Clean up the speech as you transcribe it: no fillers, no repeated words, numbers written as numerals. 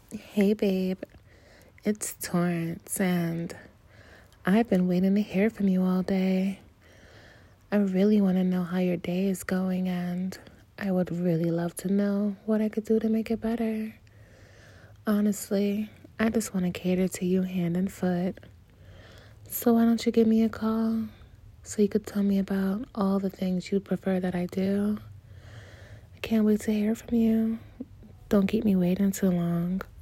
Hey, babe, it's Torrance, and I've been waiting to hear from you all day. I really want to know how your day is going, and I would really love to know what I could do to make it better. Honestly, I just want to cater to you hand and foot. So, why don't you give me a call so you could tell me about all the things you'd prefer that I do? I can't wait to hear from you. Don't keep me waiting too long.